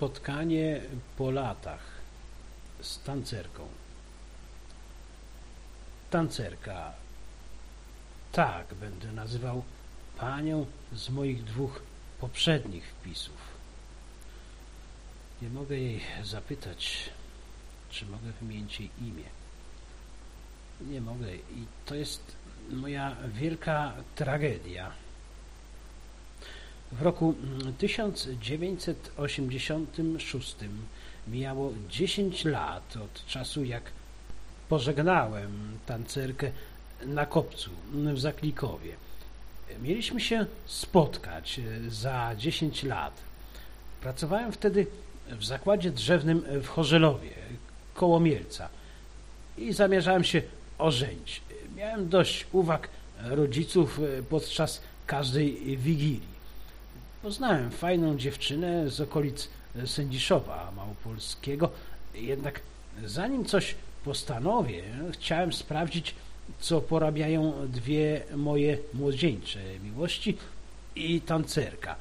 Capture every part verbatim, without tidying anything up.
Spotkanie po latach z tancerką. Tancerka. Tak będę nazywał panią z moich dwóch poprzednich wpisów. Nie mogę jej zapytać, czy mogę wymienić jej imię. Nie mogę i to jest moja wielka tragedia. W roku tysiąc dziewięćset osiemdziesiątym szóstym mijało dziesięć lat od czasu, jak pożegnałem tancerkę na kopcu w Zaklikowie. Mieliśmy się spotkać za dziesięć lat. Pracowałem wtedy w zakładzie drzewnym w Chorzelowie, koło Mielca i zamierzałem się ożenić. Miałem dość uwag rodziców podczas każdej wigilii. Poznałem fajną dziewczynę z okolic Sędziszowa Małopolskiego, jednak zanim coś postanowię, chciałem sprawdzić, co porabiają dwie moje młodzieńcze miłości i tancerka.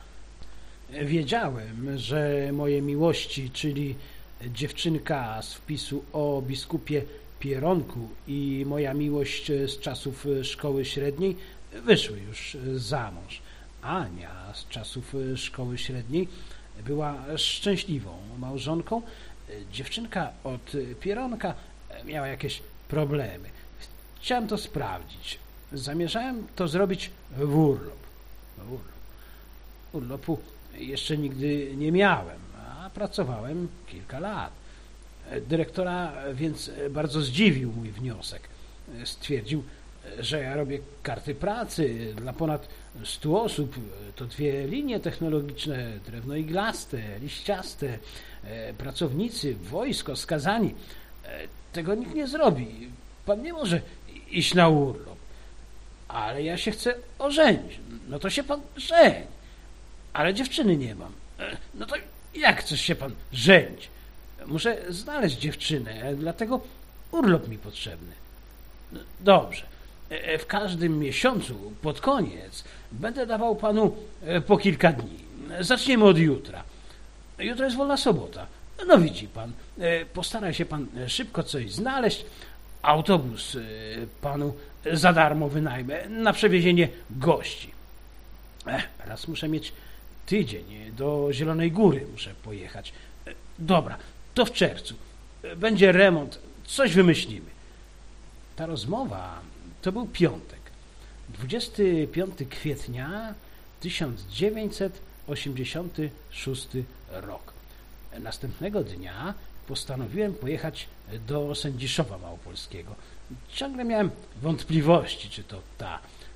Wiedziałem, że moje miłości, czyli dziewczynka z wpisu o biskupie Pieronku i moja miłość z czasów szkoły średniej, wyszły już za mąż. Ania z czasów szkoły średniej była szczęśliwą małżonką. Dziewczynka od Pieronka miała jakieś problemy. Chciałem to sprawdzić. Zamierzałem to zrobić w urlop. Urlop. Urlopu jeszcze nigdy nie miałem, a pracowałem kilka lat. Dyrektora więc bardzo zdziwił mój wniosek. Stwierdził, że ja robię karty pracy dla ponad stu osób. To dwie linie technologiczne, drewnoiglaste, liściaste, pracownicy, wojsko, skazani. Tego nikt nie zrobi. Pan nie może iść na urlop. Ale ja się chcę ożenić. No to się pan żeń. Ale dziewczyny nie mam. No to jak chcesz się pan żenić? Muszę znaleźć dziewczynę, dlatego urlop mi potrzebny. Dobrze. W każdym miesiącu, pod koniec, będę dawał panu po kilka dni. Zaczniemy od jutra. Jutro jest wolna sobota. No widzi pan, postaraj się pan szybko coś znaleźć. Autobus panu za darmo wynajmę na przewiezienie gości. Raz muszę mieć tydzień, do Zielonej Góry muszę pojechać. Dobra, to w czerwcu. Będzie remont, coś wymyślimy. Ta rozmowa to był piątek, dwudziestego piątego kwietnia tysiąc dziewięćset osiemdziesiąty szósty rok. Następnego dnia postanowiłem pojechać do Sędziszowa Małopolskiego. Ciągle miałem wątpliwości, czy to ta.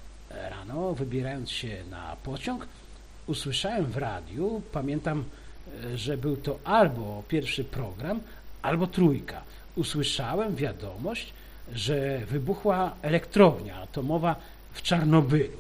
Rano, wybierając się na pociąg, usłyszałem w radiu, pamiętam, że był to albo pierwszy program, albo trójka. Usłyszałem wiadomość, że wybuchła elektrownia atomowa w Czarnobylu.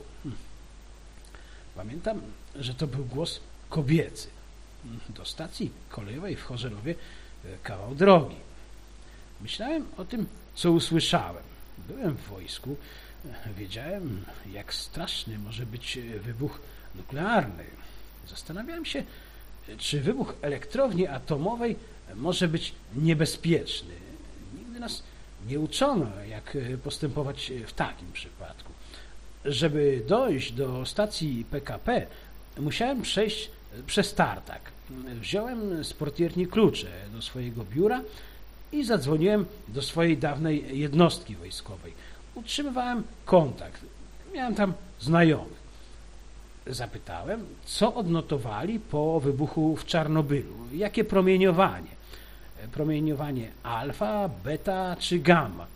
Pamiętam, że to był głos kobiecy. Do stacji kolejowej w Chorzelowie kawał drogi. Myślałem o tym, co usłyszałem. Byłem w wojsku, wiedziałem, jak straszny może być wybuch nuklearny. Zastanawiałem się, czy wybuch elektrowni atomowej może być niebezpieczny. Nigdy nas nie uczono, jak postępować w takim przypadku. Żeby dojść do stacji P K P, musiałem przejść przez tartak. Wziąłem z portierni klucze do swojego biura i zadzwoniłem do swojej dawnej jednostki wojskowej. Utrzymywałem kontakt. Miałem tam znajomych. Zapytałem, co odnotowali po wybuchu w Czarnobylu. Jakie promieniowanie? Promieniowanie alfa, beta czy gamma?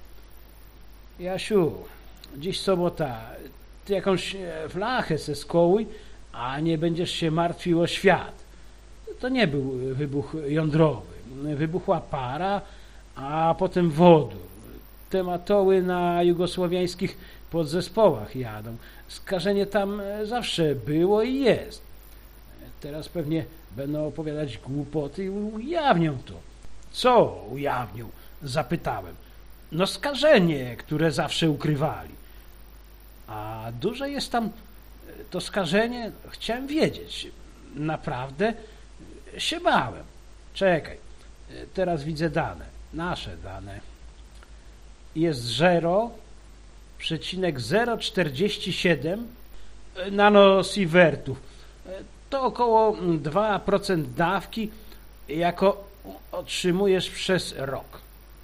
Jasiu, dziś sobota. Ty jakąś flachę se skołuj, a nie będziesz się martwił o świat. To nie był wybuch jądrowy. Wybuchła para, a potem wodór. Te matoły na jugosłowiańskich podzespołach jadą. Skażenie tam zawsze było i jest. Teraz pewnie będą opowiadać głupoty i ujawnią to. Co ujawnią? Zapytałem. No skażenie, które zawsze ukrywali. A duże jest tam to skażenie? Chciałem wiedzieć. Naprawdę się bałem. Czekaj, teraz widzę dane, nasze dane. Jest zero przecinek zero czterdzieści siedem nanosievertów. To około dwa procent dawki, jako otrzymujesz przez rok.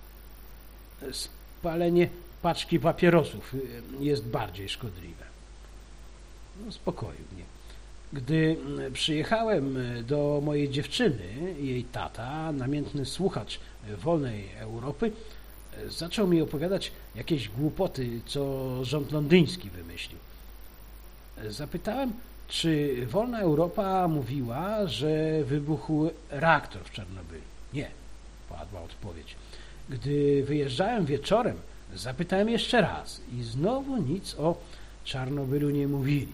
Spalenie paczki papierosów jest bardziej szkodliwe. No, spokoju mnie. Gdy przyjechałem do mojej dziewczyny, jej tata, namiętny słuchacz Wolnej Europy, zaczął mi opowiadać jakieś głupoty, co rząd londyński wymyślił. Zapytałem, czy Wolna Europa mówiła, że wybuchł reaktor w Czarnobylu. Nie, padła odpowiedź. Gdy wyjeżdżałem wieczorem, zapytałem jeszcze raz i znowu nic o Czarnobylu nie mówili.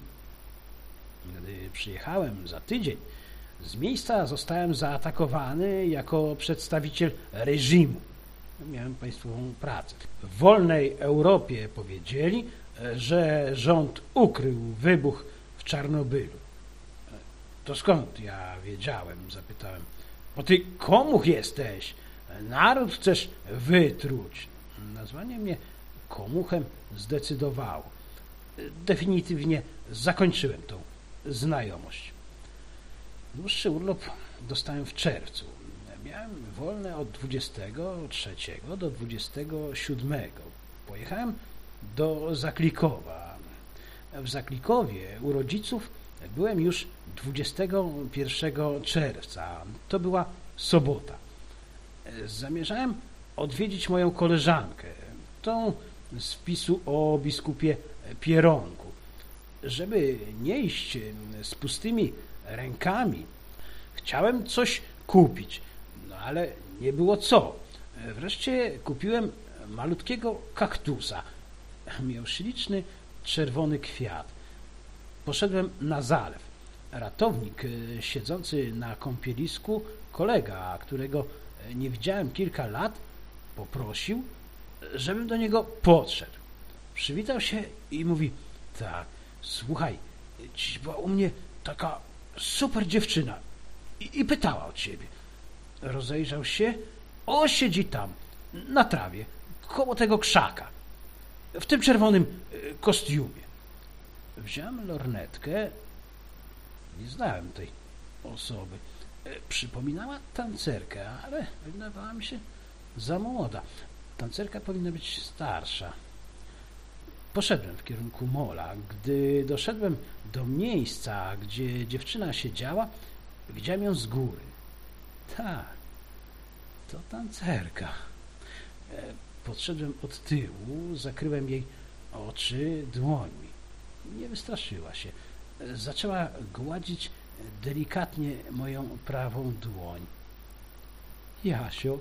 Gdy przyjechałem za tydzień, z miejsca zostałem zaatakowany jako przedstawiciel reżimu. Miałem państwową pracę. W Wolnej Europie powiedzieli, że rząd ukrył wybuch w Czarnobylu. To skąd ja wiedziałem? Zapytałem. Bo ty komuch jesteś? Naród chcesz wytruć. Nazwanie mnie komuchem zdecydowało. Definitywnie zakończyłem tą znajomość. Dłuższy urlop dostałem w czerwcu. Miałem wolne od dwudziestego trzeciego do dwudziestego siódmego. Pojechałem do Zaklikowa. W Zaklikowie u rodziców byłem już dwudziestego pierwszego czerwca. To była sobota. Zamierzałem odwiedzić moją koleżankę, tą z wpisu o biskupie Pieronku. Żeby nie iść z pustymi rękami, chciałem coś kupić, no ale nie było co. Wreszcie kupiłem malutkiego kaktusa. Miał śliczny, czerwony kwiat. Poszedłem na zalew. Ratownik siedzący na kąpielisku, kolega, którego nie widziałem kilka lat, poprosił, żebym do niego podszedł. Przywitał się i mówi: tak, słuchaj, dziś była u mnie taka super dziewczyna i, i pytała o ciebie. Rozejrzał się, o, siedzi tam, na trawie, koło tego krzaka, w tym czerwonym kostiumie. Wziąłem lornetkę, nie znałem tej osoby. Przypominała tancerkę, ale wydawała mi się za młoda. Tancerka powinna być starsza. Poszedłem w kierunku mola. Gdy doszedłem do miejsca, gdzie dziewczyna siedziała, widziałem ją z góry. Tak, to tancerka. Podszedłem od tyłu, zakryłem jej oczy dłońmi. Nie wystraszyła się. Zaczęła gładzić delikatnie moją prawą dłoń. Jasio.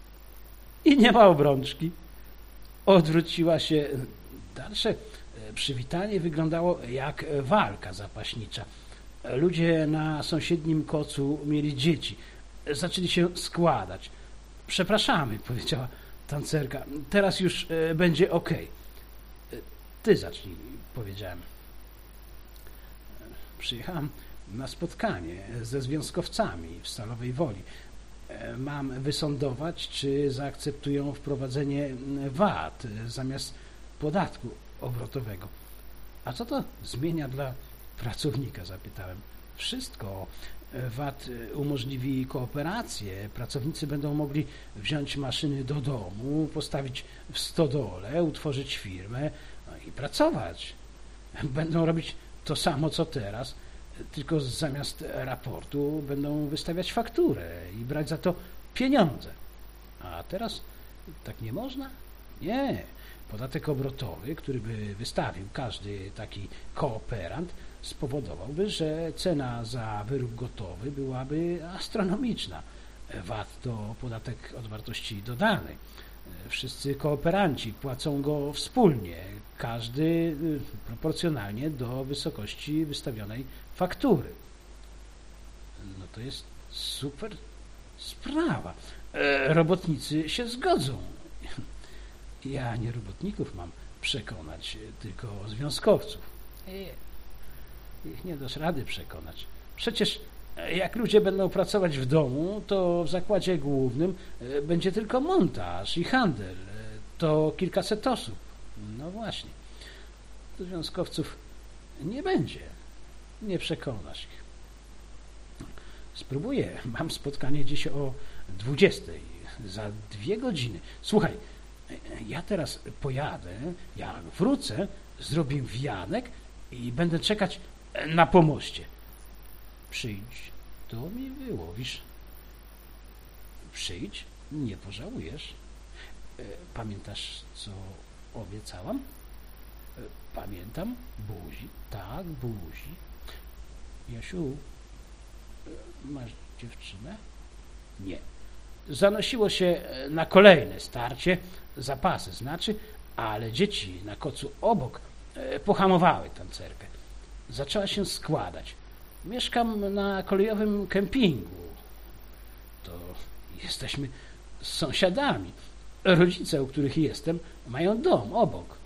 I nie ma obrączki. Odwróciła się. Dalsze przywitanie wyglądało jak walka zapaśnicza. Ludzie na sąsiednim kocu mieli dzieci. Zaczęli się składać. Przepraszamy, powiedziała tancerka. Teraz już będzie okej. Ty zacznij, powiedziałem. Przyjechałem na spotkanie ze związkowcami w Stalowej Woli. Mam wysądować, czy zaakceptują wprowadzenie V A T zamiast podatku obrotowego. A co to zmienia dla pracownika? Zapytałem. Wszystko. V A T umożliwi kooperację. Pracownicy będą mogli wziąć maszyny do domu, postawić w stodole, utworzyć firmę, no i pracować. Będą robić to samo, co teraz, tylko zamiast raportu będą wystawiać fakturę i brać za to pieniądze. A teraz tak nie można? Nie. Podatek obrotowy, który by wystawił każdy taki kooperant, spowodowałby, że cena za wyrób gotowy byłaby astronomiczna. V A T to podatek od wartości dodanej. Wszyscy kooperanci płacą go wspólnie, każdy proporcjonalnie do wysokości wystawionej faktury. No to jest super sprawa. Robotnicy się zgodzą. Ja nie robotników mam przekonać, tylko związkowców. Ich nie dasz rady przekonać. Przecież Jak ludzie będą pracować w domu, to w zakładzie głównym będzie tylko montaż i handel. To kilkaset osób. No właśnie. Związkowców nie będzie. Nie przekonasz ich. Spróbuję. Mam spotkanie dziś o dwudziestej. Za dwie godziny. Słuchaj, ja teraz pojadę, jak wrócę, zrobię wianek i będę czekać na pomoście. Przyjdź, to mi wyłowisz. Przyjdź, nie pożałujesz. Pamiętasz, co obiecałam? Pamiętam, buzi, tak, buzi. Jasiu, masz dziewczynę? Nie. Zanosiło się na kolejne starcie, zapasy znaczy, ale dzieci na kocu obok pohamowały tancerkę. Zaczęła się składać. Mieszkam na kolejowym kempingu. To jesteśmy z sąsiadami. Rodzice, u których jestem, mają dom obok.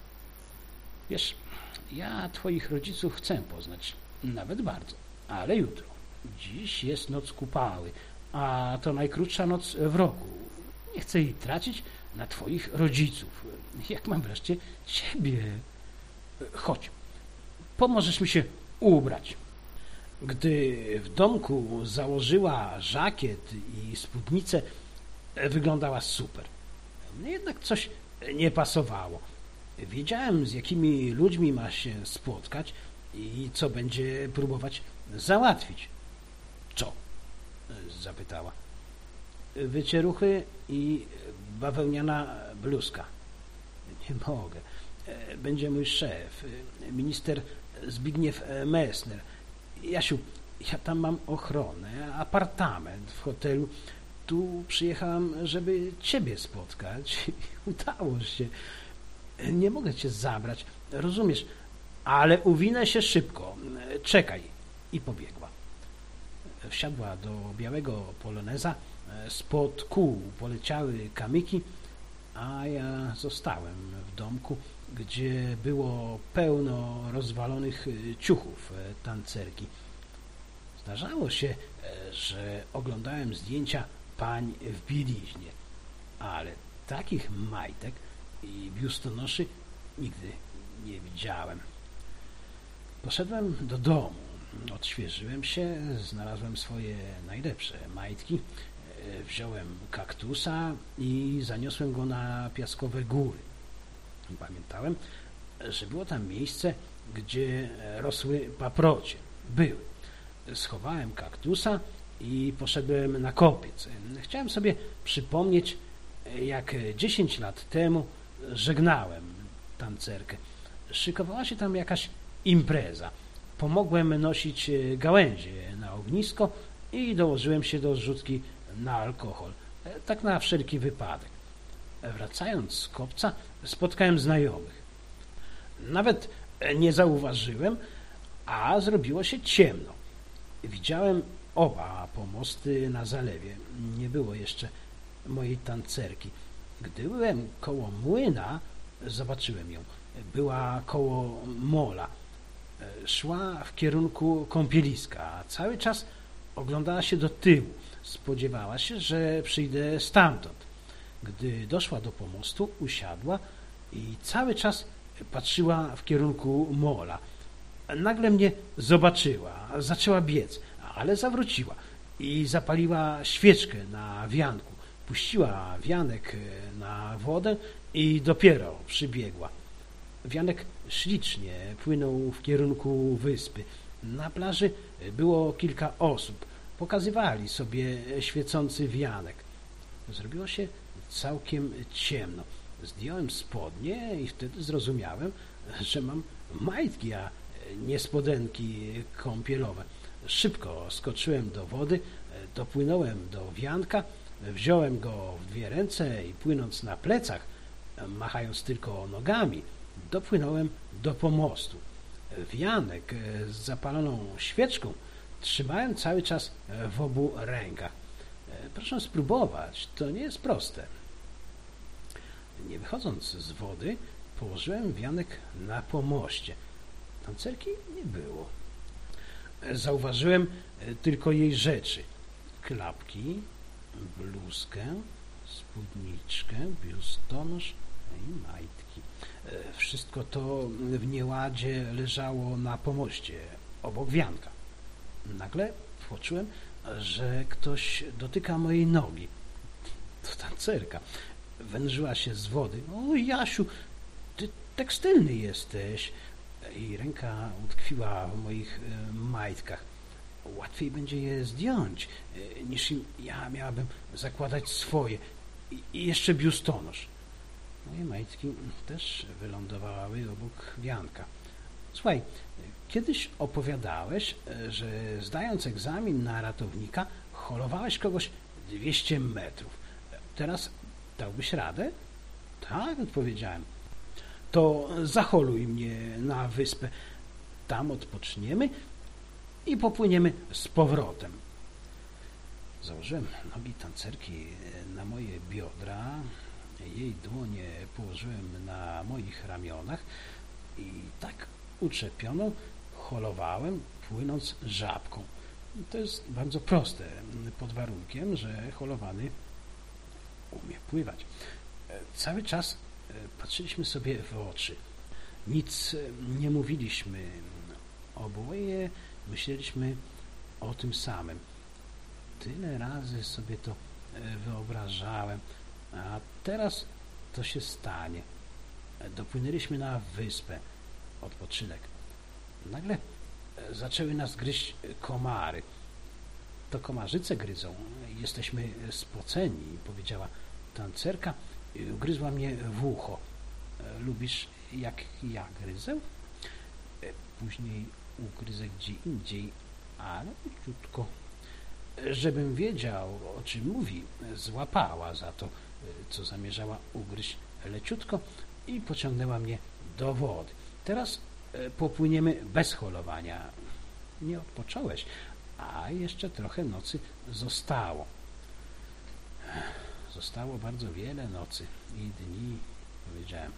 Wiesz, ja twoich rodziców chcę poznać, nawet bardzo, ale jutro. Dziś jest noc kupały, a to najkrótsza noc w roku. Nie chcę jej tracić na twoich rodziców. Jak mam wreszcie ciebie? Chodź, pomożesz mi się ubrać. Gdy w domku założyła żakiet i spódnicę, wyglądała super. Mnie jednak coś nie pasowało. Wiedziałem, z jakimi ludźmi ma się spotkać i co będzie próbować załatwić. Co? Zapytała. Wycieruchy i bawełniana bluzka. Nie mogę. Będzie mój szef, minister Zbigniew Messner. Jasiu, ja tam mam ochronę, apartament w hotelu. Tu przyjechałam, żeby ciebie spotkać. Udało się. Nie mogę cię zabrać, rozumiesz, ale uwinę się szybko. Czekaj. I pobiegła. Wsiadła do białego poloneza, spod kół poleciały kamyki, a ja zostałem w domku, gdzie było pełno rozwalonych ciuchów tancerki. Zdarzało się, że oglądałem zdjęcia pań w bieliźnie, ale takich majtek i biustonoszy nigdy nie widziałem. Poszedłem do domu, odświeżyłem się, znalazłem swoje najlepsze majtki, wziąłem kaktusa i zaniosłem go na piaskowe góry. Pamiętałem, że było tam miejsce, gdzie rosły paprocie. Były. Schowałem kaktusa i poszedłem na kopiec. Chciałem sobie przypomnieć, jak dziesięć lat temu żegnałem tancerkę. Szykowała się tam jakaś impreza. Pomogłem nosić gałęzie na ognisko i dołożyłem się do zrzutki na alkohol. Tak na wszelki wypadek. Wracając z kopca, spotkałem znajomych. Nawet nie zauważyłem, a zrobiło się ciemno. Widziałem oba pomosty na zalewie. Nie było jeszcze mojej tancerki. Gdy byłem koło młyna, zobaczyłem ją. Była koło mola. Szła w kierunku kąpieliska. Cały czas oglądała się do tyłu. Spodziewała się, że przyjdę stamtąd. Gdy doszła do pomostu, usiadła i cały czas patrzyła w kierunku mola. Nagle mnie zobaczyła, zaczęła biec, ale zawróciła i zapaliła świeczkę na wianku. Puściła wianek na wodę i dopiero przybiegła. Wianek ślicznie płynął w kierunku wyspy. Na plaży było kilka osób. Pokazywali sobie świecący wianek. Zrobiło się całkiem ciemno. Zdjąłem spodnie i wtedy zrozumiałem, że mam majtki, a nie spodenki kąpielowe. Szybko skoczyłem do wody, dopłynąłem do wianka, wziąłem go w dwie ręce i płynąc na plecach, machając tylko nogami, dopłynąłem do pomostu. Wianek z zapaloną świeczką trzymałem cały czas w obu rękach. Proszę spróbować, to nie jest proste. Nie wychodząc z wody, położyłem wianek na pomoście. Tancerki nie było. Zauważyłem tylko jej rzeczy. Klapki, bluzkę, spódniczkę, biustonosz i majtki. Wszystko to w nieładzie leżało na pomoście, obok wianka. Nagle poczułem, że ktoś dotyka mojej nogi. To tancerka. Wężyła się z wody. O, Jasiu, ty tekstylny jesteś. I ręka utkwiła w moich e, majtkach. Łatwiej będzie je zdjąć, e, niż im ja miałabym zakładać swoje. I, i jeszcze biustonosz. Moje majtki też wylądowały obok wianka. Słuchaj, kiedyś opowiadałeś, że zdając egzamin na ratownika, holowałeś kogoś dwieście metrów. Teraz dałbyś radę? Tak, odpowiedziałem. To zaholuj mnie na wyspę. Tam odpoczniemy i popłyniemy z powrotem. Założyłem nogi tancerki na moje biodra, jej dłonie położyłem na moich ramionach i tak uczepioną holowałem, płynąc żabką. To jest bardzo proste, pod warunkiem, że holowany umie pływać. Cały czas patrzyliśmy sobie w oczy. Nic nie mówiliśmy. Oboje myśleliśmy o tym samym. Tyle razy sobie to wyobrażałem, a teraz to się stanie. Dopłynęliśmy na wyspę. Odpoczynek. Nagle zaczęły nas gryźć komary. To komarzyce gryzą. Jesteśmy spoceni, powiedziała tancerka i ugryzła mnie w ucho. Lubisz, jak ja gryzę? Później ugryzę gdzie indziej, ale króciutko. Żebym wiedział, o czym mówi, złapała za to, co zamierzała ugryźć leciutko i pociągnęła mnie do wody. Teraz popłyniemy bez holowania. Nie odpocząłeś, a jeszcze trochę nocy zostało. Zostało bardzo wiele nocy i dni, powiedziałem.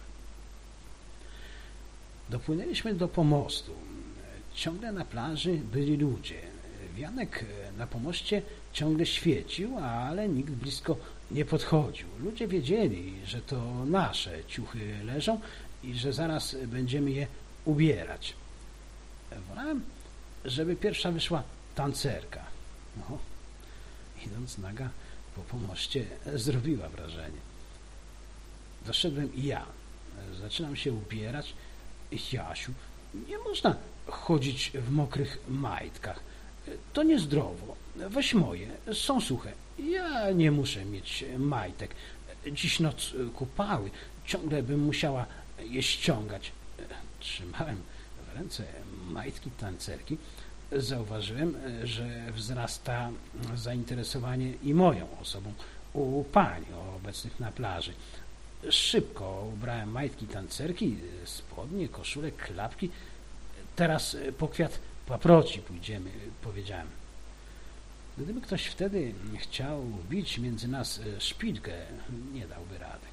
Dopłynęliśmy do pomostu. Ciągle na plaży byli ludzie. Wianek na pomoście ciągle świecił, ale nikt blisko nie podchodził. Ludzie wiedzieli, że to nasze ciuchy leżą i że zaraz będziemy je ubierać. Wolałem, żeby pierwsza wyszła tancerka. No, idąc naga po pomoście, zrobiła wrażenie. Doszedłem i ja. Zaczynam się ubierać. Jasiu, nie można chodzić w mokrych majtkach. To niezdrowo. Weź moje, są suche. Ja nie muszę mieć majtek. Dziś noc kupały. Ciągle bym musiała je ściągać. Trzymałem w ręce majtki tancerki. Zauważyłem, że wzrasta zainteresowanie i moją osobą u pań obecnych na plaży. Szybko ubrałem majtki tancerki, spodnie, koszulę, klapki. Teraz po kwiat paproci pójdziemy, powiedziałem. Gdyby ktoś wtedy chciał wbić między nas szpilkę, nie dałby rady.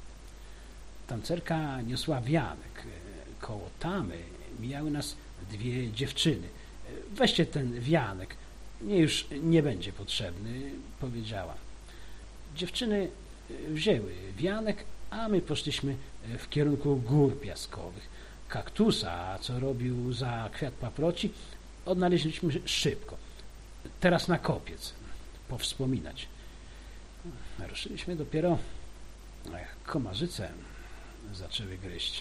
Tancerka niosła wianek. Koło tamy mijały nas dwie dziewczyny. Weźcie ten wianek, mnie już nie będzie potrzebny, powiedziała. Dziewczyny wzięły wianek, a my poszliśmy w kierunku gór piaskowych. Kaktusa, co robił za kwiat paproci, odnaleźliśmy szybko. Teraz na kopiec, powspominać. Ruszyliśmy dopiero, jak komarzyce zaczęły gryźć.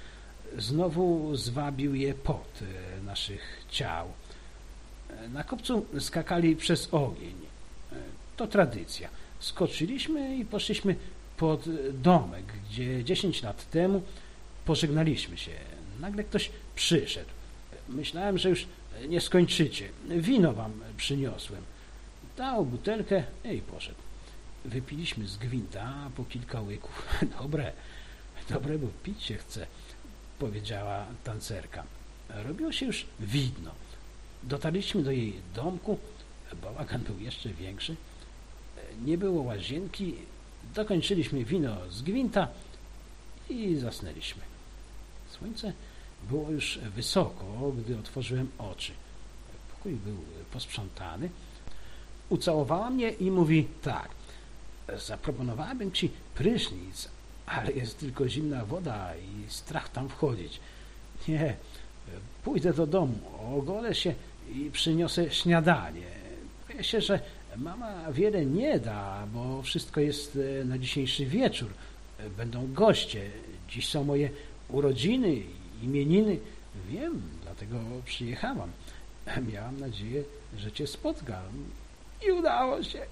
Znowu zwabił je pot naszych ciał. Na kopcu skakali przez ogień. To tradycja. Skoczyliśmy i poszliśmy pod domek, gdzie dziesięć lat temu pożegnaliśmy się. Nagle ktoś przyszedł. Myślałem, że już nie skończycie. Wino wam przyniosłem. Dał butelkę i poszedł. Wypiliśmy z gwinta po kilka łyków. Dobre, dobre, bo pić się chce, powiedziała tancerka. Robiło się już widno. Dotarliśmy do jej domku. Bałagan był jeszcze większy. Nie było łazienki. Dokończyliśmy wino z gwinta i zasnęliśmy. Słońce było już wysoko, gdy otworzyłem oczy. Pokój był posprzątany. Ucałowała mnie i mówi tak: zaproponowałabym ci prysznic, ale jest tylko zimna woda i strach tam wchodzić. Nie, pójdę do domu, ogolę się i przyniosę śniadanie. Boję się, że mama wiele nie da, bo wszystko jest na dzisiejszy wieczór. Będą goście. Dziś są moje urodziny, imieniny. Wiem, dlatego przyjechałam. Miałam nadzieję, że cię spotkam. I udało się.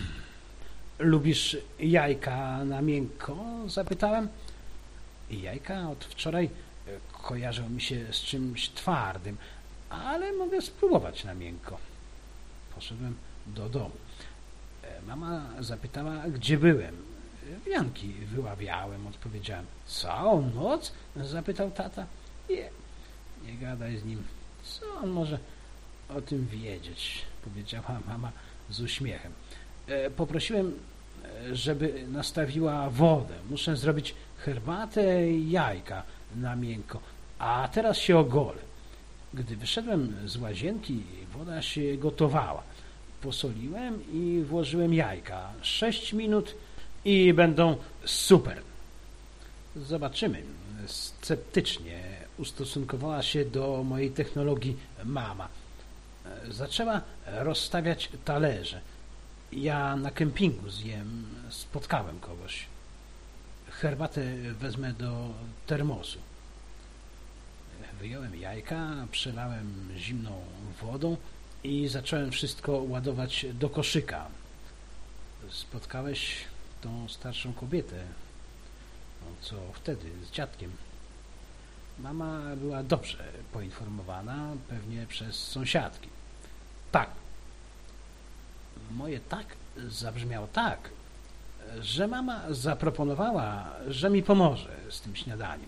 Lubisz jajka na miękko? Zapytałem. Jajka od wczoraj kojarzą mi się z czymś twardym, ale mogę spróbować na miękko. Poszedłem do domu. Mama zapytała, gdzie byłem. Wianki wyławiałem, odpowiedziałem. Całą noc? Zapytał tata. Nie, nie gadaj z nim. Co on może o tym wiedzieć? Powiedziała mama z uśmiechem. Poprosiłem, żeby nastawiła wodę. Muszę zrobić herbatę i jajka na miękko, a teraz się ogolę. Gdy wyszedłem z łazienki, woda się gotowała. Posoliłem i włożyłem jajka. Sześć minut i będą super. Zobaczymy. Sceptycznie ustosunkowała się do mojej technologii mama. Zaczęła rozstawiać talerze. Ja na kempingu zjem, spotkałem kogoś. Herbatę wezmę do termosu. Wyjąłem jajka, przelałem zimną wodą i zacząłem wszystko ładować do koszyka. Spotkałeś tą starszą kobietę, no co wtedy z dziadkiem. Mama była dobrze poinformowana, pewnie przez sąsiadki. Tak. Moje tak zabrzmiało tak, że mama zaproponowała, że mi pomoże z tym śniadaniem.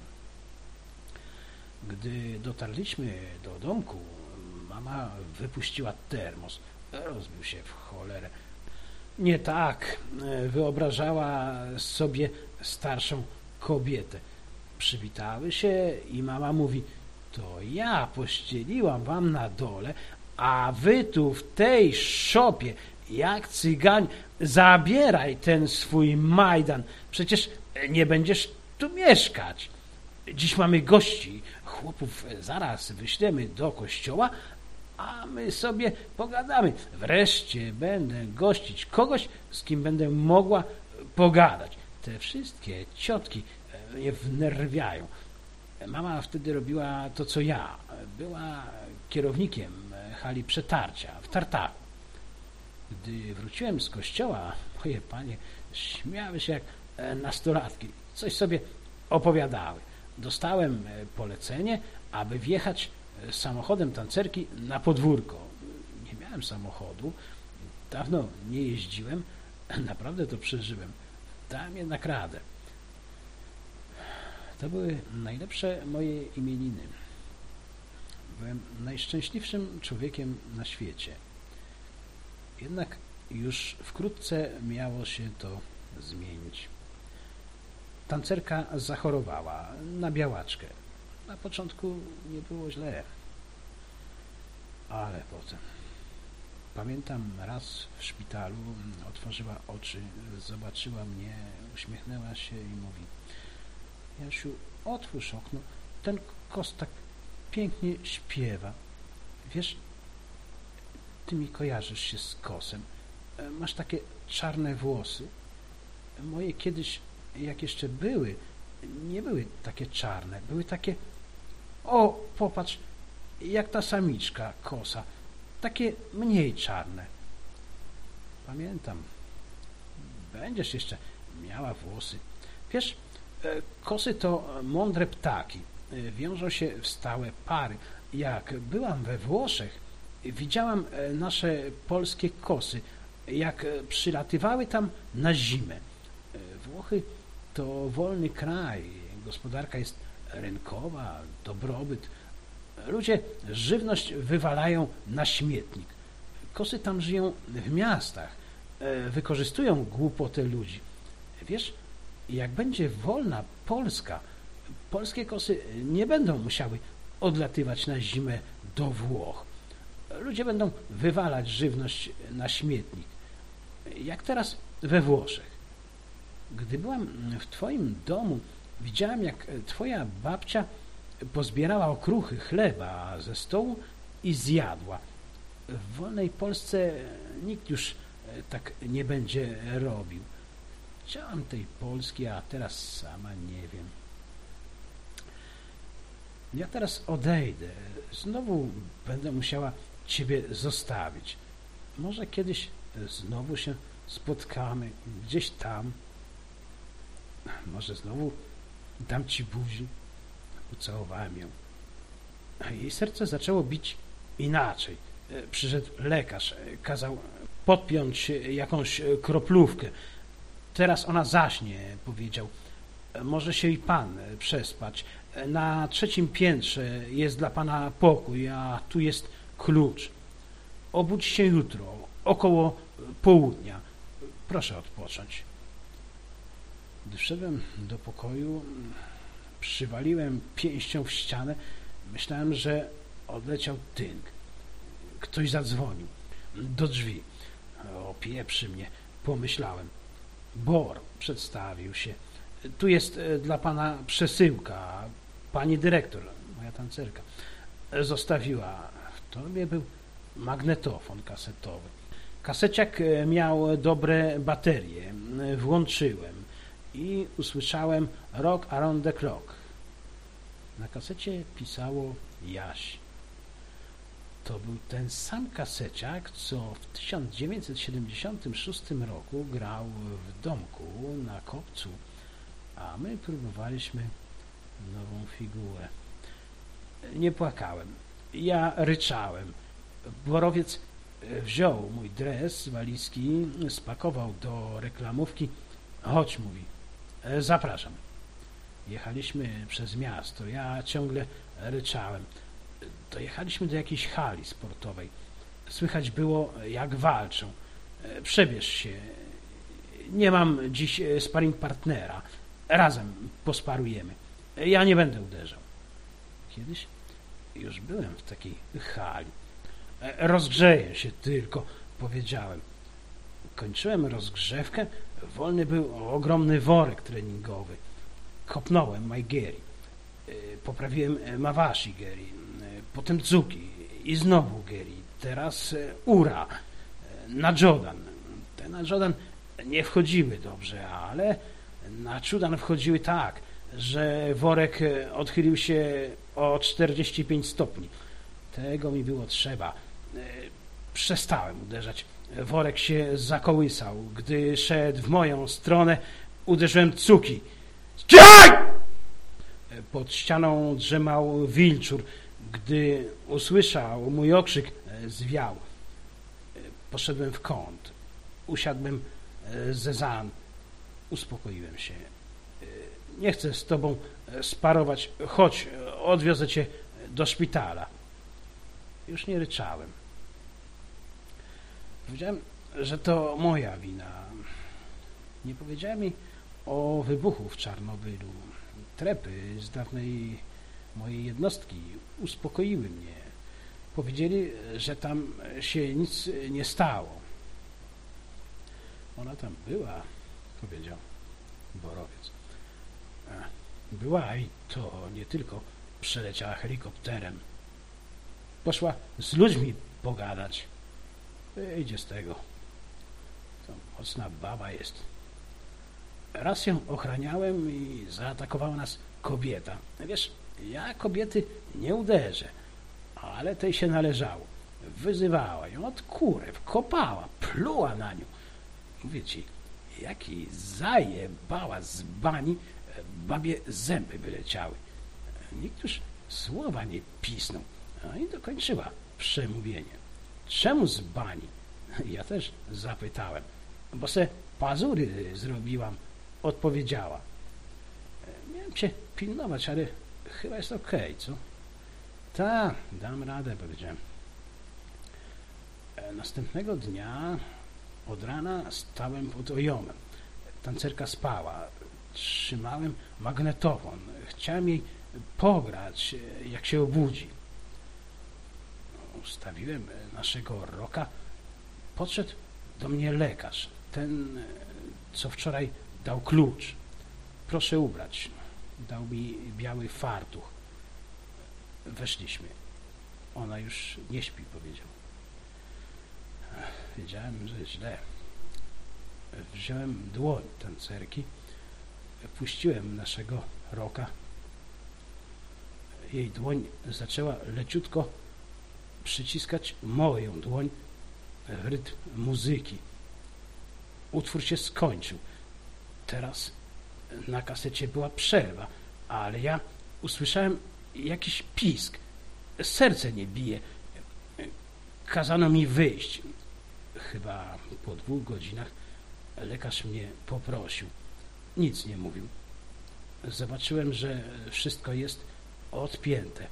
Gdy dotarliśmy do domku, mama wypuściła termos. Rozbił się w cholerę. Nie tak wyobrażała sobie starszą kobietę. Przywitały się i mama mówi: to ja pościeliłam wam na dole, a wy tu w tej szopie jak cygań, zabieraj ten swój majdan, przecież nie będziesz tu mieszkać. Dziś mamy gości, chłopów zaraz wyślemy do kościoła, a my sobie pogadamy. Wreszcie będę gościć kogoś, z kim będę mogła pogadać. Te wszystkie ciotki mnie wnerwiają. Mama wtedy robiła to, co ja. Była kierownikiem hali przetarcia w Tartaku. Gdy wróciłem z kościoła, moje panie śmiały się jak nastolatki. Coś sobie opowiadały. Dostałem polecenie, aby wjechać samochodem tancerki na podwórko. Nie miałem samochodu, dawno nie jeździłem, naprawdę to przeżyłem. Dałem jednak radę. To były najlepsze moje imieniny. Byłem najszczęśliwszym człowiekiem na świecie. Jednak już wkrótce miało się to zmienić. Tancerka zachorowała na białaczkę. Na początku nie było źle, ale potem. Pamiętam, raz w szpitalu otworzyła oczy, zobaczyła mnie, uśmiechnęła się i mówi: Jasiu, otwórz okno, ten kos tak pięknie śpiewa. Wiesz, ty mi kojarzysz się z kosem. Masz takie czarne włosy. Moje kiedyś, jak jeszcze były, nie były takie czarne, były takie, o, popatrz, jak ta samiczka kosa, takie mniej czarne. Pamiętam, będziesz jeszcze miała włosy. Wiesz, kosy to mądre ptaki, wiążą się w stałe pary. Jak byłam we Włoszech, widziałam nasze polskie kosy, jak przylatywały tam na zimę. Włochy to wolny kraj, gospodarka jest rynkowa, dobrobyt. Ludzie żywność wywalają na śmietnik. Kosy tam żyją w miastach, wykorzystują głupotę ludzi. Wiesz, jak będzie wolna Polska, polskie kosy nie będą musiały odlatywać na zimę do Włoch. Ludzie będą wywalać żywność na śmietnik, jak teraz we Włoszech. Gdy byłam w twoim domu, widziałam, jak twoja babcia pozbierała okruchy chleba ze stołu i zjadła. W wolnej Polsce nikt już tak nie będzie robił. Chciałam tej Polski, a teraz sama nie wiem. Ja teraz odejdę. Znowu będę musiała ciebie zostawić. Może kiedyś znowu się spotkamy gdzieś tam. Może znowu dam ci buzi. Ucałowałem ją. Jej serce zaczęło bić inaczej. Przyszedł lekarz, kazał podpiąć jakąś kroplówkę. Teraz ona zaśnie, powiedział. Może się i pan przespać. Na trzecim piętrze jest dla pana pokój, a tu jest klucz. Obudź się jutro, około południa. Proszę odpocząć. Gdy wszedłem do pokoju, przywaliłem pięścią w ścianę. Myślałem, że odleciał tynk. Ktoś zadzwonił. Do drzwi. Opieprzy mnie, pomyślałem. Bor przedstawił się. Tu jest dla pana przesyłka. Pani dyrektor, moja tancerka, zostawiła. W torbie był magnetofon kasetowy. Kaseciak miał dobre baterie. Włączyłem i usłyszałem Rock Around the Clock. Na kasecie pisało Jaś. To był ten sam kaseciak, co w tysiąc dziewięćset siedemdziesiątym szóstym roku grał w domku na kopcu, a my próbowaliśmy nową figurę. Nie płakałem. Ja ryczałem. Borowiec wziął mój dres z walizki, spakował do reklamówki. Chodź, mówi. Zapraszam. Jechaliśmy przez miasto. Ja ciągle ryczałem. Dojechaliśmy do jakiejś hali sportowej. Słychać było, jak walczą. Przebierz się. Nie mam dziś sparring partnera. Razem posparujemy. Ja nie będę uderzał. Kiedyś już byłem w takiej hali. Rozgrzeję się tylko, powiedziałem. Kończyłem rozgrzewkę. Wolny był ogromny worek treningowy. Kopnąłem Majgeri. Poprawiłem Mawashi Geri. Potem Dzuki. I znowu Geri. Teraz Ura. Na Jodan. Te na Jodan nie wchodziły dobrze, ale na Chudan wchodziły tak, że worek odchylił się o czterdzieści pięć stopni. Tego mi było trzeba. Przestałem uderzać. Worek się zakołysał. Gdy szedł w moją stronę, uderzyłem Cuki. Strzaj! Pod ścianą drzemał wilczur. Gdy usłyszał mój okrzyk, zwiał. Poszedłem w kąt. Usiadłem Zezan. Uspokoiłem się. Nie chcę z tobą sparować. Chodź, odwiozę cię do szpitala. Już nie ryczałem. Powiedziałem, że to moja wina. Nie powiedziałem mi o wybuchu w Czarnobylu. Trepy z dawnej mojej jednostki uspokoiły mnie. Powiedzieli, że tam się nic nie stało. Ona tam była, powiedział Borowiec. Była i to nie tylko przeleciała helikopterem. Poszła z ludźmi pogadać. Wyjdzie z tego. To mocna baba jest. Raz ją ochraniałem i zaatakowała nas kobieta. Wiesz, ja kobiety nie uderzę, ale tej się należało. Wyzywała ją od kurew, kopała, pluła na nią. Mówię ci, jak jej zajebała z bani, babie zęby wyleciały. Nikt już słowa nie pisnął. No i dokończyła przemówienie. Czemu z bani? Ja też zapytałem. Bo se pazury zrobiłam, odpowiedziała. Miałem cię pilnować, ale chyba jest okej, co? Ta, dam radę, powiedziałem. Następnego dnia od rana stałem pod ojomem. Tancerka spała. Trzymałem magnetofon. Chciałem jej pograć, jak się obudzi. ustawiłem naszego roka, podszedł do mnie lekarz, ten, co wczoraj dał klucz. Proszę ubrać. Dał mi biały fartuch. Weszliśmy. Ona już nie śpi, powiedział. Wiedziałem, że źle. Wziąłem dłoń tancerki, puściłem naszego roka. Jej dłoń zaczęła leciutko przyciskać moją dłoń w rytm muzyki. Utwór się skończył. Teraz na kasecie była przerwa, ale ja usłyszałem jakiś pisk. Serce nie bije. Kazano mi wyjść. Chyba po dwóch godzinach lekarz mnie poprosił. Nic nie mówił. Zobaczyłem, że wszystko jest odpięte.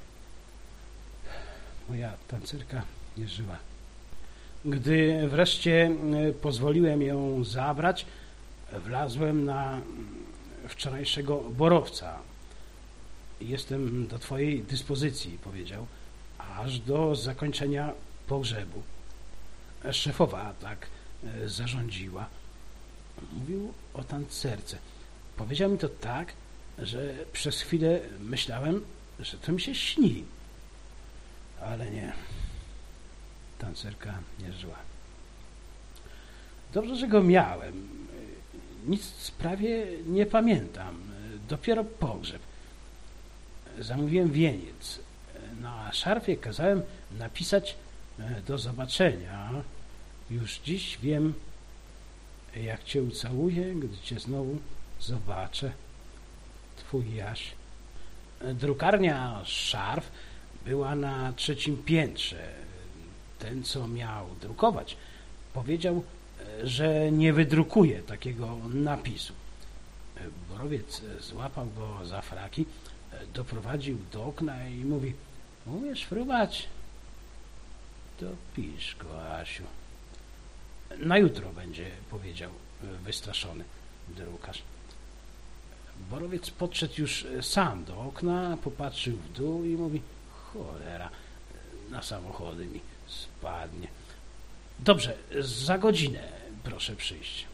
Moja tancerka nie żyła. Gdy wreszcie pozwoliłem ją zabrać, wlazłem na wczorajszego borowca. Jestem do twojej dyspozycji, powiedział, aż do zakończenia pogrzebu. Szefowa tak zarządziła. Mówił o tancerce. Powiedział mi to tak, że przez chwilę myślałem, że to mi się śni. Ale nie. Tancerka nie żyła. Dobrze, że go miałem. Nic prawie nie pamiętam. Dopiero pogrzeb. Zamówiłem wieniec. Na szarfie kazałem napisać do zobaczenia. Już dziś wiem, jak cię ucałuję, gdy cię znowu zobaczę. Twój Jaś. Drukarnia Szarf była na trzecim piętrze. Ten, co miał drukować, powiedział, że nie wydrukuje takiego napisu. Borowiec złapał go za fraki, doprowadził do okna i mówi: umiesz fruwać? To pisz go, Asiu. Na jutro będzie, powiedział wystraszony drukarz. Borowiec podszedł już sam do okna, popatrzył w dół i mówi: cholera, na samochody mi spadnie. Dobrze, za godzinę proszę przyjść.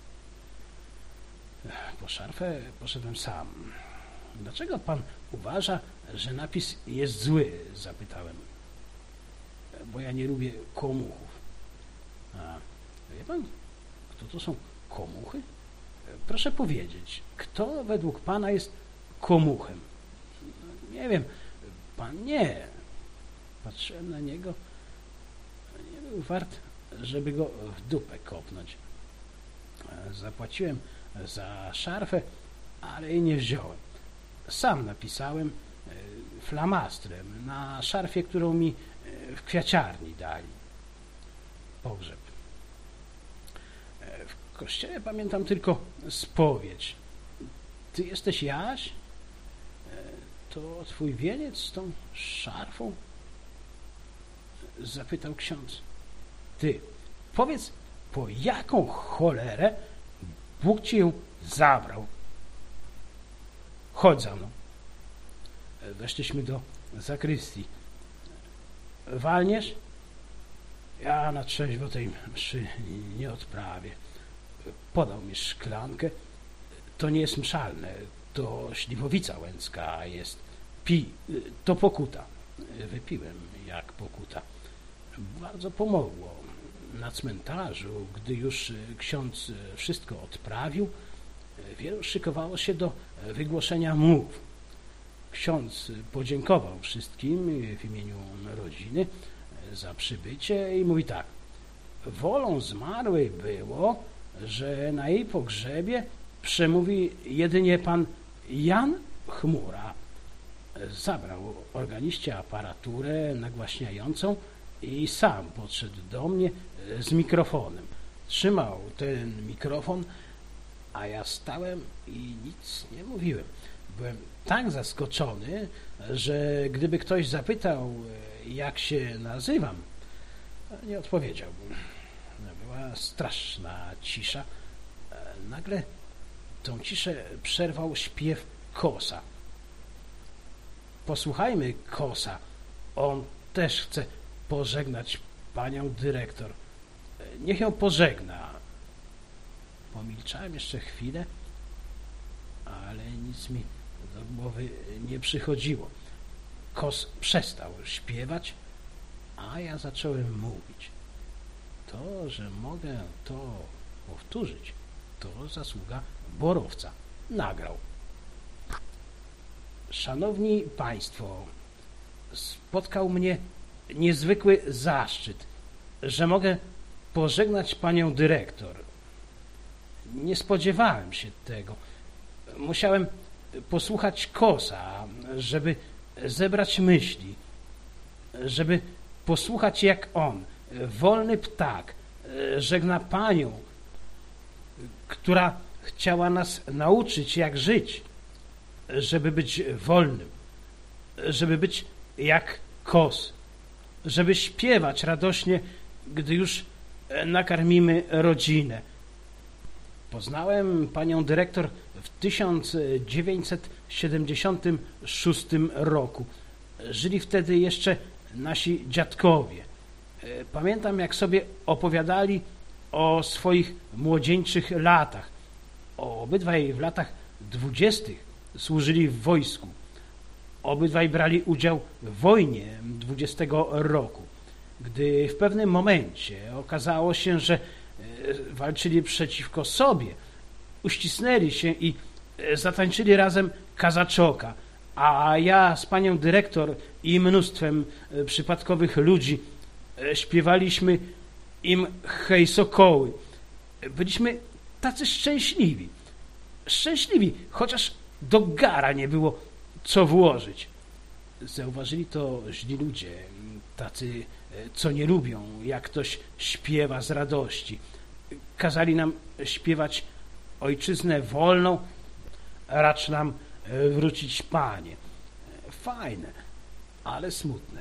Po szarfę poszedłem sam. Dlaczego pan uważa, że napis jest zły? Zapytałem. Bo ja nie lubię komuchów. A wie pan, kto to są komuchy? Proszę powiedzieć, kto według pana jest komuchem? Nie wiem, pan nie. Patrzyłem na niego. Nie był wart, żeby go w dupę kopnąć. Zapłaciłem za szarfę, ale jej nie wziąłem. Sam napisałem flamastrem na szarfie, którą mi w kwiaciarni dali. Pogrzeb. W kościele pamiętam tylko spowiedź. Ty jesteś Jaś? To twój wieniec z tą szarfą? Zapytał ksiądz. Ty, powiedz, po jaką cholerę Bóg ci ją zabrał? Chodź za mną. Weszliśmy do zakrystii. Walniesz? Ja na trzeźwo tej mszy nie odprawię. Podał mi szklankę. To nie jest mszalne, to śliwowica łęcka jest. Pij, to pokuta. Wypiłem jak pokuta. Bardzo pomogło. Na cmentarzu, gdy już ksiądz wszystko odprawił, wielu szykowało się do wygłoszenia mów. Ksiądz podziękował wszystkim w imieniu rodziny za przybycie i mówi tak: wolą zmarłej było, że na jej pogrzebie przemówi jedynie pan Jan Chmura. Zabrał organiście aparaturę nagłaśniającą i sam podszedł do mnie z mikrofonem. Trzymał ten mikrofon, a ja stałem i nic nie mówiłem. Byłem tak zaskoczony, że gdyby ktoś zapytał, jak się nazywam, nie odpowiedziałbym. Była straszna cisza. Nagle tą ciszę przerwał śpiew kosa. Posłuchajmy kosa. On też chce pożegnać panią dyrektor. Niech ją pożegna. Pomilczałem jeszcze chwilę, ale nic mi do głowy nie przychodziło. Kos przestał śpiewać, a ja zacząłem mówić. To, że mogę to powtórzyć, to zasługa Borowca. Nagrał. Szanowni Państwo, spotkał mnie niezwykły zaszczyt, że mogę pożegnać panią dyrektor. Nie spodziewałem się tego. Musiałem posłuchać Kosa, żeby zebrać myśli, żeby posłuchać, jak on, wolny ptak, żegna panią, która chciała nas nauczyć, jak żyć, żeby być wolnym, żeby być jak Kos, żeby śpiewać radośnie, gdy już nakarmimy rodzinę. Poznałem panią dyrektor w tysiąc dziewięćset siedemdziesiątym szóstym roku. Żyli wtedy jeszcze nasi dziadkowie. Pamiętam, jak sobie opowiadali o swoich młodzieńczych latach. Obydwaj w latach dwudziestych służyli w wojsku. Obydwaj brali udział w wojnie dwudziestego roku. Gdy w pewnym momencie okazało się, że walczyli przeciwko sobie, uścisnęli się i zatańczyli razem kazaczoka, a ja z panią dyrektor i mnóstwem przypadkowych ludzi śpiewaliśmy im hej sokoły. Byliśmy tacy szczęśliwi. Szczęśliwi, chociaż do gara nie było co włożyć. Zauważyli to źli ludzie, tacy, co nie lubią, jak ktoś śpiewa z radości. Kazali nam śpiewać ojczyznę wolną, racz nam wrócić Panie. Fajne, ale smutne.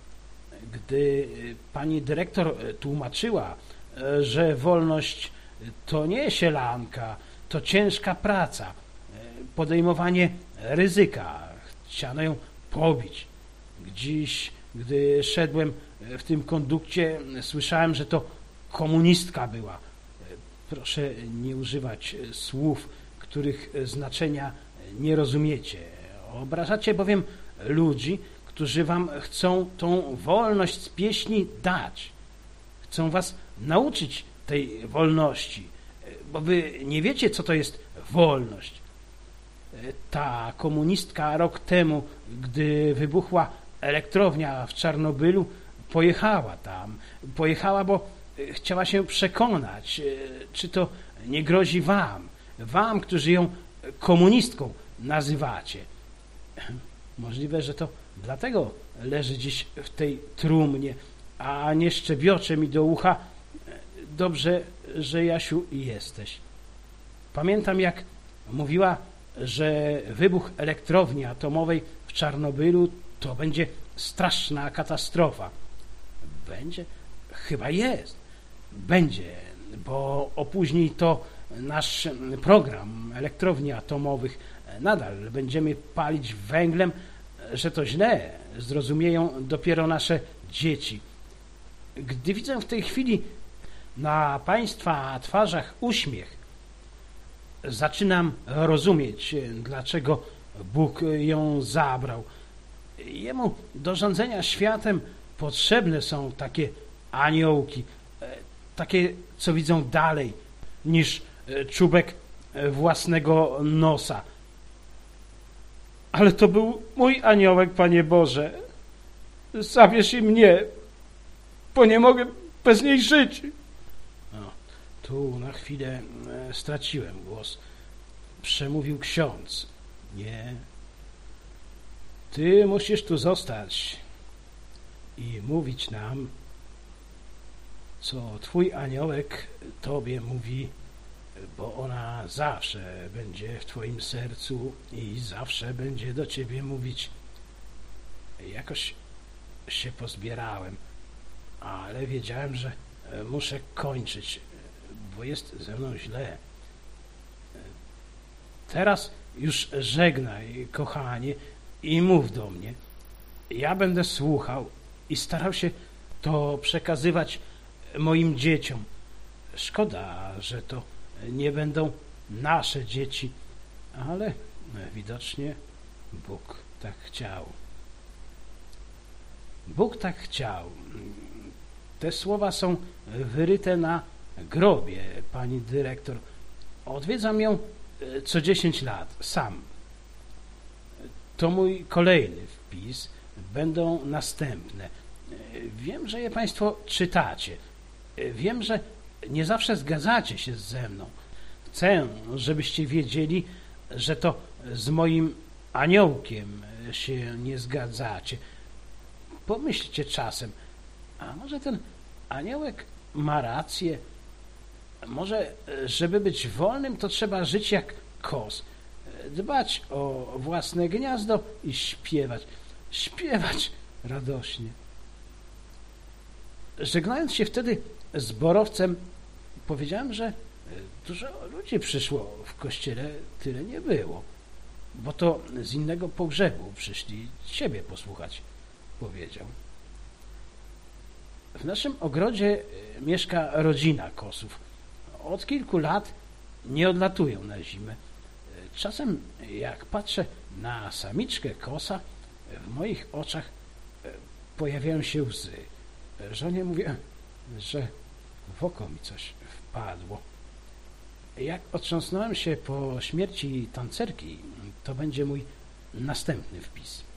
Gdy pani dyrektor tłumaczyła, że wolność to nie sielanka, to ciężka praca, podejmowanie ryzyka, chciano ją pobić. Dziś, gdy szedłem w tym kondukcie, słyszałem, że to komunistka była. Proszę nie używać słów, których znaczenia nie rozumiecie. Obrażacie bowiem ludzi, którzy wam chcą tą wolność z pieśni dać. Chcą was nauczyć tej wolności, bo wy nie wiecie, co to jest wolność. Ta komunistka rok temu, gdy wybuchła elektrownia w Czarnobylu, pojechała tam. Pojechała, bo chciała się przekonać, czy to nie grozi wam, wam, którzy ją komunistką nazywacie. Możliwe, że to dlatego leży dziś w tej trumnie, a nie szczebiocze mi do ucha. Dobrze, że Jasiu jesteś. Pamiętam, jak mówiła, że wybuch elektrowni atomowej w Czarnobylu to będzie straszna katastrofa. Będzie? Chyba jest. Będzie, bo opóźni to nasz program elektrowni atomowych. Nadal będziemy palić węglem, że to źle zrozumieją dopiero nasze dzieci. Gdy widzę w tej chwili na państwa twarzach uśmiech, zaczynam rozumieć, dlaczego Bóg ją zabrał. Jemu do rządzenia światem potrzebne są takie aniołki, takie, co widzą dalej niż czubek własnego nosa. Ale to był mój aniołek, Panie Boże. Zabierz i mnie, bo nie mogę bez niej żyć. No, tu na chwilę straciłem głos. Przemówił ksiądz. Nie. Ty musisz tu zostać i mówić nam, co twój aniołek tobie mówi, bo ona zawsze będzie w twoim sercu i zawsze będzie do ciebie mówić. Jakoś się pozbierałem, ale wiedziałem, że muszę kończyć, bo jest ze mną źle. Teraz już żegnaj, kochanie, i mów do mnie. Ja będę słuchał i starał się to przekazywać moim dzieciom. Szkoda, że to nie będą nasze dzieci, ale widocznie Bóg tak chciał. Bóg tak chciał. Te słowa są wyryte na grobie pani dyrektor. Odwiedzam ją co dziesięć lat, sam. To mój kolejny wpis. Będą następne. Wiem, że je Państwo czytacie. Wiem, że nie zawsze zgadzacie się ze mną. Chcę, żebyście wiedzieli, że to z moim aniołkiem się nie zgadzacie. Pomyślcie czasem, a może ten aniołek ma rację? Może, żeby być wolnym, to trzeba żyć jak kos. Dbać o własne gniazdo i śpiewać. Śpiewać radośnie. Żegnając się wtedy z Borowcem, powiedziałem, że dużo ludzi przyszło w kościele, tyle nie było, bo to z innego pogrzebu przyszli ciebie posłuchać, powiedział. W naszym ogrodzie mieszka rodzina Kosów. Od kilku lat nie odlatują na zimę. Czasem jak patrzę na samiczkę Kosa, w moich oczach pojawiają się łzy. Żonie mówię, że w oko mi coś wpadło. Jak otrząsnąłem się po śmierci tancerki, to będzie mój następny wpis.